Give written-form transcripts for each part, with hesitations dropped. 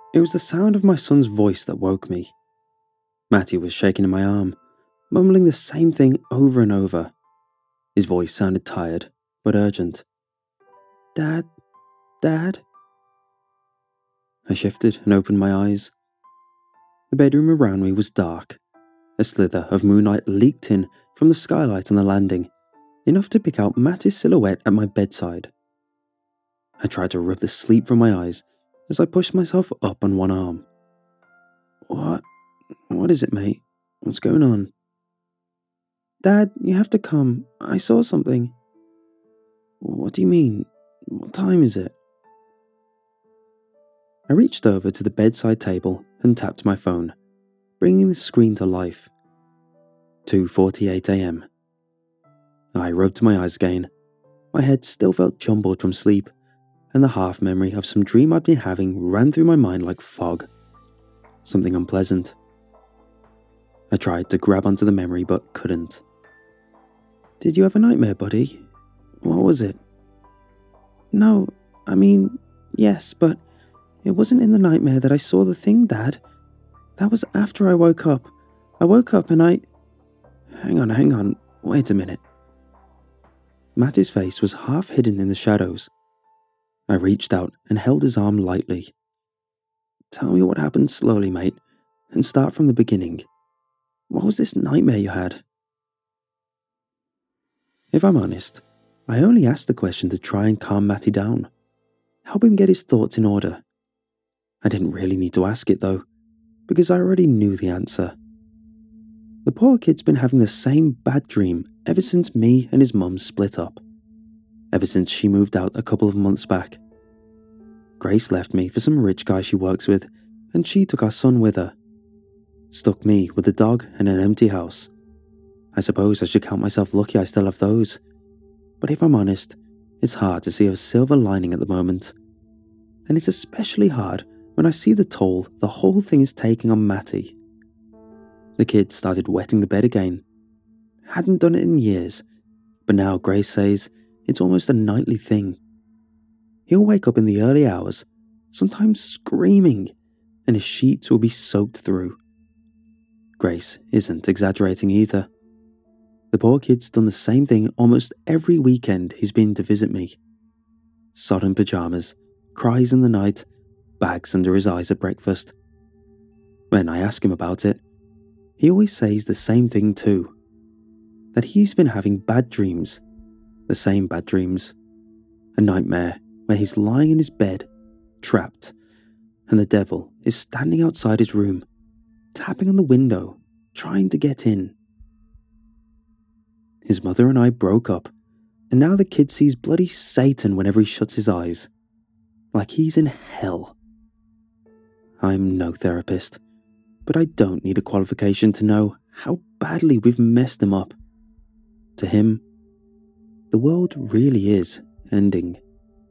It was the sound of my son's voice that woke me. Matty was shaking in my arm, mumbling the same thing over and over. His voice sounded tired, but urgent. Dad? Dad? I shifted and opened my eyes. The bedroom around me was dark. A slither of moonlight leaked in from the skylight on the landing, enough to pick out Matty's silhouette at my bedside. I tried to rub the sleep from my eyes as I pushed myself up on one arm. What is it, mate? What's going on? Dad, you have to come. I saw something. What do you mean? What time is it? I reached over to the bedside table and tapped my phone, bringing the screen to life. 2:48 a.m. I rubbed my eyes again. My head still felt jumbled from sleep, and the half memory of some dream I'd been having ran through my mind like fog. Something unpleasant. I tried to grab onto the memory but couldn't. Did you have a nightmare, buddy? What was it? No, I mean, yes, but it wasn't in the nightmare that I saw the thing, Dad. That was after I woke up. I woke up and I... Hang on, wait a minute. Matty's face was half hidden in the shadows. I reached out and held his arm lightly. Tell me what happened slowly, mate, and start from the beginning. What was this nightmare you had? If I'm honest, I only asked the question to try and calm Matty down, help him get his thoughts in order. I didn't really need to ask it though, because I already knew the answer. The poor kid's been having the same bad dream ever since me and his mum split up, ever since she moved out a couple of months back. Grace left me for some rich guy she works with, and she took our son with her. Stuck me with a dog and an empty house. I suppose I should count myself lucky I still have those. But if I'm honest, it's hard to see a silver lining at the moment. And it's especially hard when I see the toll the whole thing is taking on Matty. The kid started wetting the bed again. Hadn't done it in years, but now Grace says it's almost a nightly thing. He'll wake up in the early hours, sometimes screaming, and his sheets will be soaked through. Grace isn't exaggerating either. The poor kid's done the same thing almost every weekend he's been to visit me. Sodden pyjamas, cries in the night, bags under his eyes at breakfast. When I ask him about it, he always says the same thing too. That he's been having bad dreams, the same bad dreams. A nightmare where he's lying in his bed, trapped, and the devil is standing outside his room, tapping on the window, trying to get in. His mother and I broke up, and now the kid sees bloody Satan whenever he shuts his eyes, like he's in hell. I'm no therapist, but I don't need a qualification to know how badly we've messed him up. To him, the world really is ending.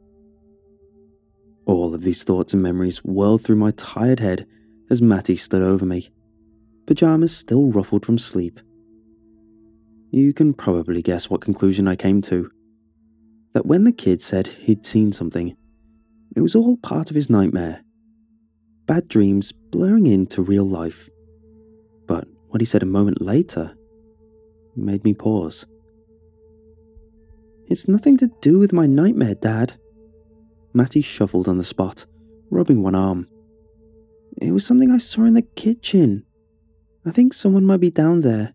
All of these thoughts and memories whirled through my tired head as Matty stood over me, pyjamas still ruffled from sleep. You can probably guess what conclusion I came to. That when the kid said he'd seen something, it was all part of his nightmare. Bad dreams blurring into real life. But what he said a moment later made me pause. It's nothing to do with my nightmare, Dad. Matty shuffled on the spot, rubbing one arm. It was something I saw in the kitchen. I think someone might be down there.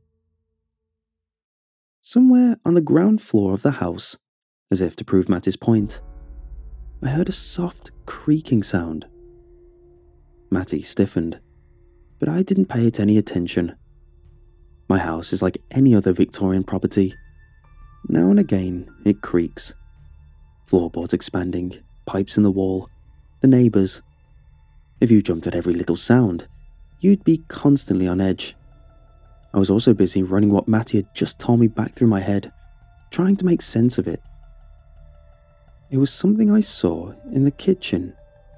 Somewhere on the ground floor of the house, as if to prove Matty's point, I heard a soft creaking sound. Matty stiffened, but I didn't pay it any attention. My house is like any other Victorian property. Now and again it creaks. Floorboards expanding, pipes in the wall, the neighbours. If you jumped at every little sound, you'd be constantly on edge. I was also busy running what Matty had just told me back through my head, trying to make sense of it. It was something I saw in the kitchen.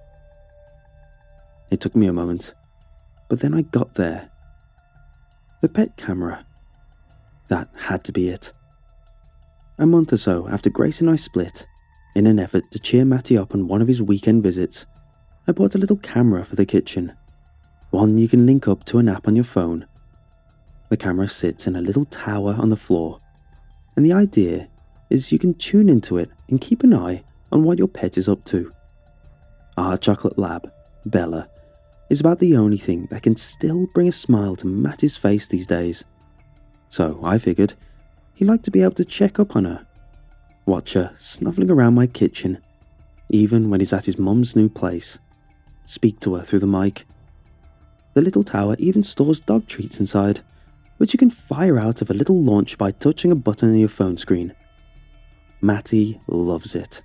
It took me a moment, but then I got there. The pet camera. That had to be it. A month or so after Grace and I split, in an effort to cheer Matty up on one of his weekend visits, I bought a little camera for the kitchen, one you can link up to an app on your phone. The camera sits in a little tower on the floor, and the idea is you can tune into it and keep an eye on what your pet is up to. Our chocolate lab, Bella, is about the only thing that can still bring a smile to Matty's face these days. So I figured he'd like to be able to check up on her, watch her snuffling around my kitchen, even when he's at his mum's new place, speak to her through the mic. The little tower even stores dog treats inside, which you can fire out of a little launch by touching a button on your phone screen. Matty loves it.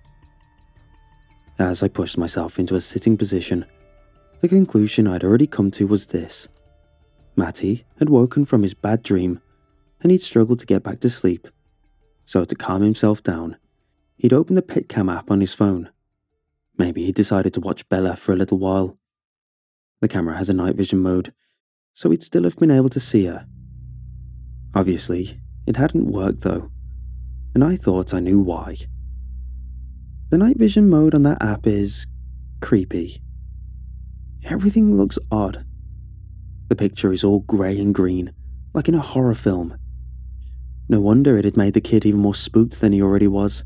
As I pushed myself into a sitting position, the conclusion I'd already come to was this. Matty had woken from his bad dream, and he'd struggled to get back to sleep. So to calm himself down, he'd opened the PetCam app on his phone. Maybe he decided to watch Bella for a little while. The camera has a night vision mode, so he'd still have been able to see her. Obviously, it hadn't worked though, and I thought I knew why. The night vision mode on that app is creepy. Everything looks odd. The picture is all grey and green, like in a horror film. No wonder it had made the kid even more spooked than he already was.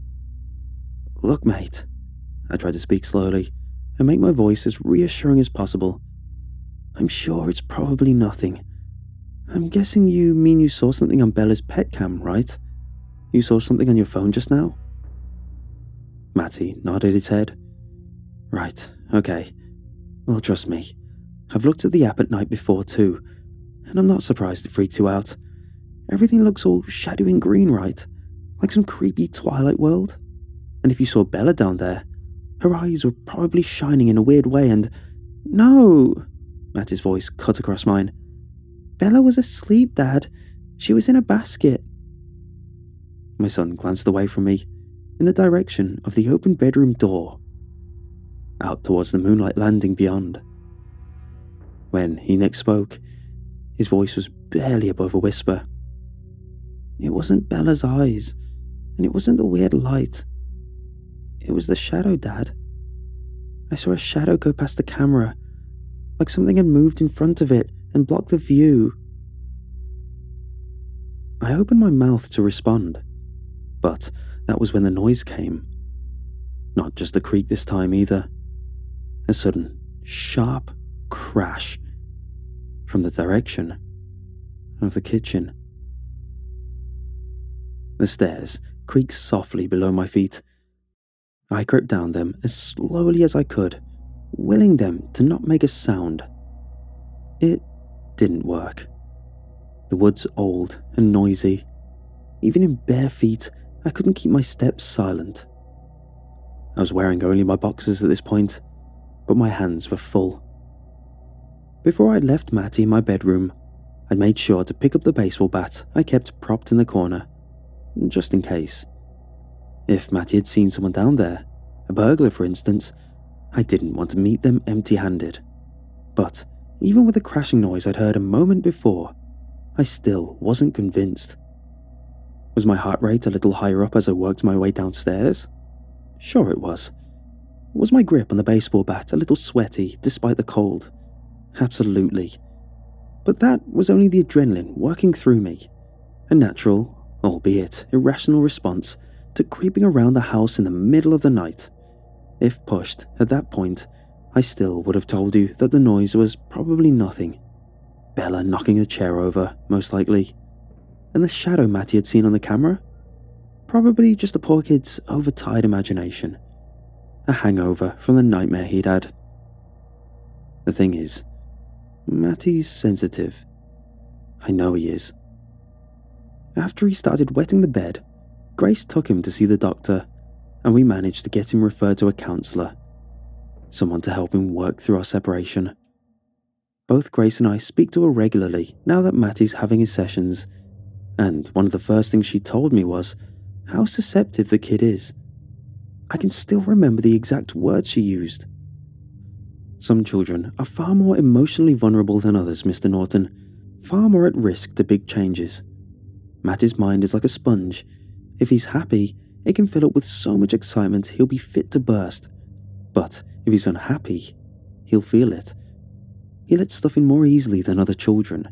Look, mate, I tried to speak slowly and make my voice as reassuring as possible. I'm sure it's probably nothing. I'm guessing you mean you saw something on Bella's PetCam, right? You saw something on your phone just now? Matty nodded his head. Right, okay. Well, trust me. I've looked at the app at night before too, and I'm not surprised it freaked you out. Everything looks all shadowy and green, right? Like some creepy Twilight world. And if you saw Bella down there, her eyes were probably shining in a weird way and... No! Matty's voice cut across mine. Bella was asleep, Dad. She was in a basket. My son glanced away from me, in the direction of the open bedroom door, out towards the moonlight landing beyond. When he next spoke, his voice was barely above a whisper. It wasn't Bella's eyes, and it wasn't the weird light. It was the shadow, Dad. I saw a shadow go past the camera, like something had moved in front of it and blocked the view. I opened my mouth to respond, but that was when the noise came. Not just a creak this time either. A sudden, sharp crash from the direction of the kitchen. The stairs creaked softly below my feet. I crept down them as slowly as I could, willing them to not make a sound. It didn't work. The wood's old and noisy. Even in bare feet, I couldn't keep my steps silent. I was wearing only my boxers at this point, but my hands were full. Before I'd left Matty in my bedroom, I'd made sure to pick up the baseball bat I kept propped in the corner, just in case. If Matty had seen someone down there, a burglar for instance, I didn't want to meet them empty-handed. But even with the crashing noise I'd heard a moment before, I still wasn't convinced. Was my heart rate a little higher up as I worked my way downstairs? Sure it was. Was my grip on the baseball bat a little sweaty despite the cold? Absolutely. But that was only the adrenaline working through me. A natural, albeit irrational response to creeping around the house in the middle of the night. If pushed at that point, I still would have told you that the noise was probably nothing. Bella knocking the chair over, most likely. And the shadow Matty had seen on the camera? Probably just the poor kid's overtired imagination. A hangover from the nightmare he'd had. The thing is, Matty's sensitive. I know he is. After he started wetting the bed, Grace took him to see the doctor, and we managed to get him referred to a counsellor, someone to help him work through our separation. Both Grace and I speak to her regularly now that Matty's having his sessions, and one of the first things she told me was how susceptible the kid is. I can still remember the exact words she used. Some children are far more emotionally vulnerable than others, Mr. Norton, far more at risk to big changes. Matty's mind is like a sponge. If he's happy, it can fill up with so much excitement he'll be fit to burst. But If he's unhappy, he'll feel it. He lets stuff in more easily than other children.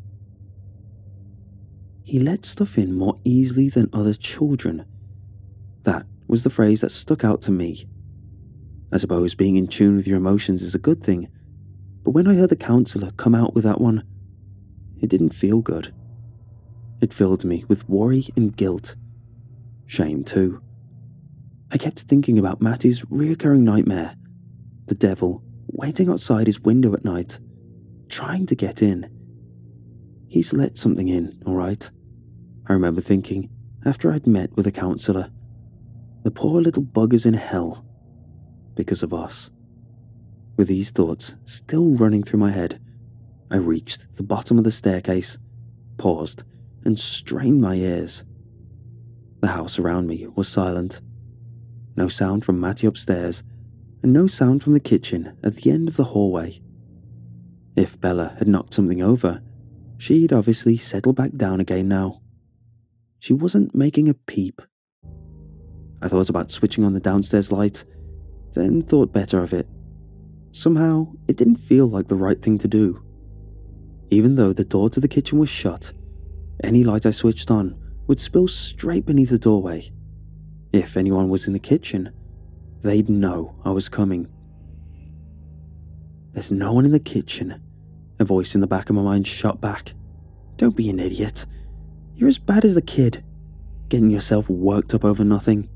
He let stuff in more easily than other children. That was the phrase that stuck out to me. I suppose being in tune with your emotions is a good thing, but when I heard the counsellor come out with that one, it didn't feel good. It filled me with worry and guilt. Shame too. I kept thinking about Matty's reoccurring nightmare, the devil waiting outside his window at night, trying to get in. He's let something in, all right. I remember thinking, after I'd met with the counsellor, the poor little bugger's in hell because of us. With these thoughts still running through my head, I reached the bottom of the staircase, paused, and strained my ears. The house around me was silent. No sound from Matty upstairs, and no sound from the kitchen at the end of the hallway. If Bella had knocked something over, she'd obviously settled back down again now. She wasn't making a peep. I thought about switching on the downstairs light, then thought better of it. Somehow, it didn't feel like the right thing to do. Even though the door to the kitchen was shut, any light I switched on would spill straight beneath the doorway. If anyone was in the kitchen, they'd know I was coming. There's no one in the kitchen, a voice in the back of my mind shot back. Don't be an idiot. You're as bad as the kid, getting yourself worked up over nothing.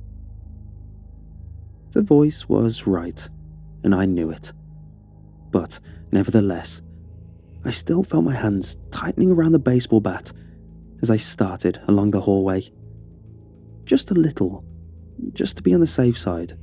The voice was right, and I knew it. But, nevertheless, I still felt my hands tightening around the baseball bat as I started along the hallway. Just a little, just to be on the safe side.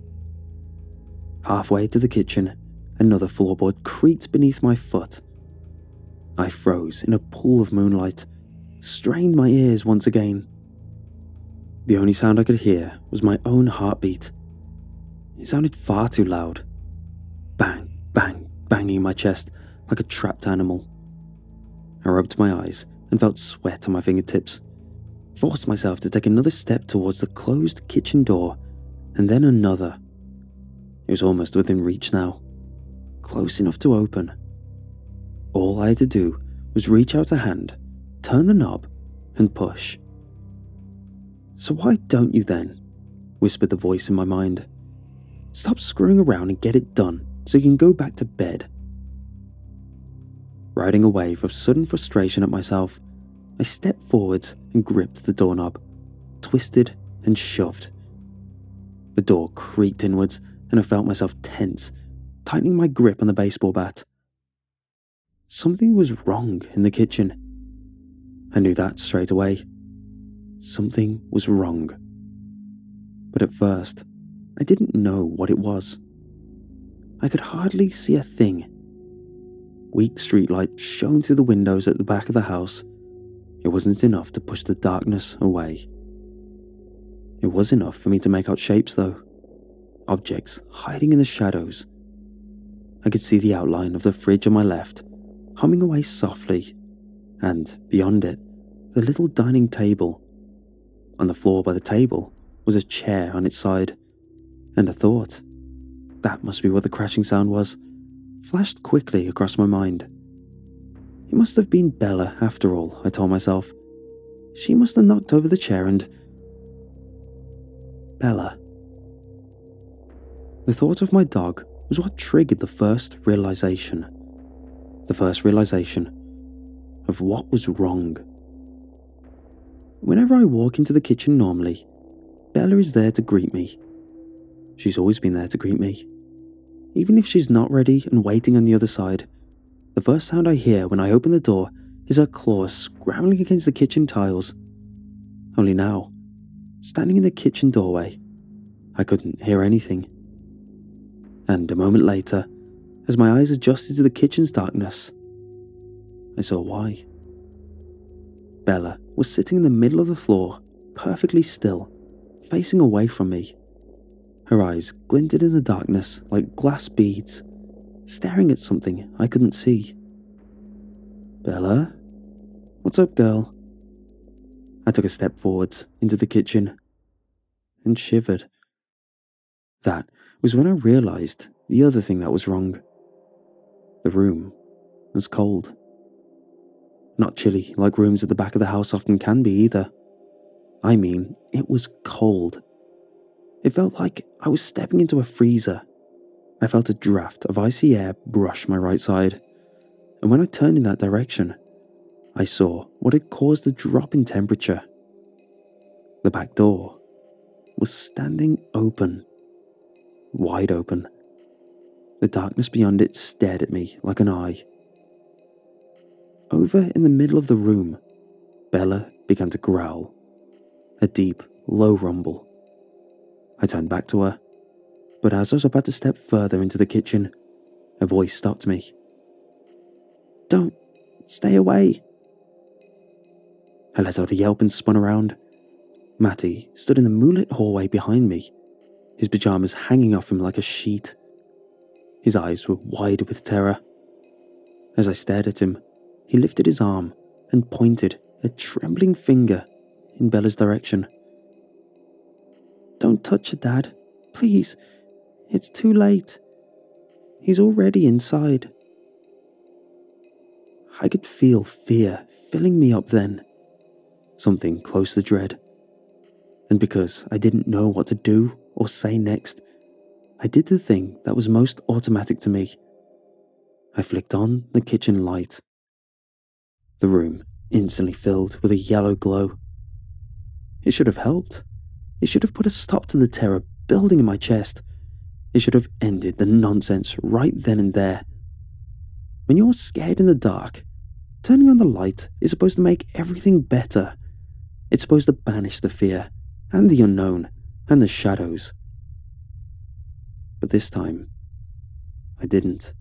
Halfway to the kitchen, another floorboard creaked beneath my foot. I froze in a pool of moonlight, strained my ears once again. The only sound I could hear was my own heartbeat. It sounded far too loud. Bang, bang, banging in my chest like a trapped animal. I rubbed my eyes and felt sweat on my fingertips, forced myself to take another step towards the closed kitchen door, and then another. It was almost within reach now, close enough to open. All I had to do was reach out a hand, turn the knob, and push. "So why don't you then?" whispered the voice in my mind. "Stop screwing around and get it done so you can go back to bed." Riding a wave of sudden frustration at myself, I stepped forwards and gripped the doorknob, twisted and shoved. The door creaked inwards and I felt myself tense, tightening my grip on the baseball bat. Something was wrong in the kitchen. I knew that straight away. Something was wrong. But at first, I didn't know what it was. I could hardly see a thing. Weak streetlight shone through the windows at the back of the house. It wasn't enough to push the darkness away. It was enough for me to make out shapes though. Objects hiding in the shadows. I could see the outline of the fridge on my left, humming away softly, and beyond it, the little dining table. On the floor by the table was a chair on its side, and a thought, that must be what the crashing sound was, flashed quickly across my mind. It must have been Bella after all, I told myself. She must have knocked over the chair and... Bella. The thought of my dog was what triggered the first realization. The first realization of what was wrong. Whenever I walk into the kitchen normally, Bella is there to greet me. She's always been there to greet me. Even if she's not ready and waiting on the other side, the first sound I hear when I open the door is her claws scrambling against the kitchen tiles. Only now, standing in the kitchen doorway, I couldn't hear anything. And a moment later, as my eyes adjusted to the kitchen's darkness, I saw why. Bella was sitting in the middle of the floor, perfectly still, facing away from me. Her eyes glinted in the darkness like glass beads, staring at something I couldn't see. "Bella? What's up, girl?" I took a step forwards into the kitchen and shivered. That was when I realized the other thing that was wrong. The room was cold. Not chilly like rooms at the back of the house often can be either. I mean, it was cold. It felt like I was stepping into a freezer. I felt a draft of icy air brush my right side, and when I turned in that direction, I saw what had caused the drop in temperature. The back door was standing open, wide open. The darkness beyond it stared at me like an eye. Over in the middle of the room, Bella began to growl, a deep, low rumble. I turned back to her, but as I was about to step further into the kitchen, a voice stopped me. "Don't, stay away." I let out a yelp and spun around. Matty stood in the moonlit hallway behind me, his pajamas hanging off him like a sheet. His eyes were wide with terror. As I stared at him, he lifted his arm and pointed a trembling finger in Bella's direction. "Don't touch her, Dad. Please. It's too late. He's already inside." I could feel fear filling me up then. Something close to dread. And because I didn't know what to do or say next, I did the thing that was most automatic to me. I flicked on the kitchen light. The room instantly filled with a yellow glow. It should have helped. It should have put a stop to the terror building in my chest. It should have ended the nonsense right then and there. When you're scared in the dark, turning on the light is supposed to make everything better. It's supposed to banish the fear, and the unknown, and the shadows. But this time, I didn't.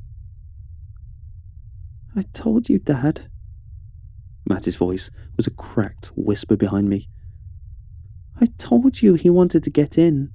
"I told you, Dad." Matty's voice was a cracked whisper behind me. "I told you he wanted to get in."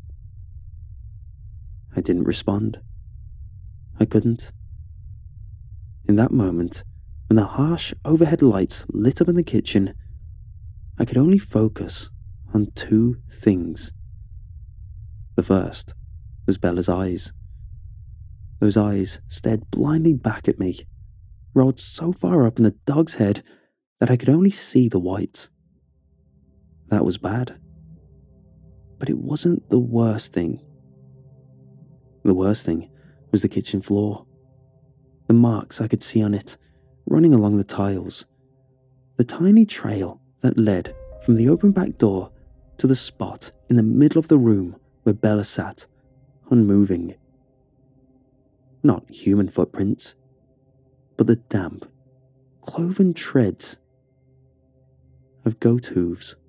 I didn't respond. I couldn't. In that moment, when the harsh overhead lights lit up in the kitchen, I could only focus on two things. The first was Bella's eyes. Those eyes stared blindly back at me, rolled so far up in the dog's head that I could only see the whites. That was bad. But it wasn't the worst thing. The worst thing was the kitchen floor. The marks I could see on it, running along the tiles. The tiny trail that led from the open back door to the spot in the middle of the room where Bella sat, unmoving. Not human footprints, but the damp, cloven treads of goat hooves.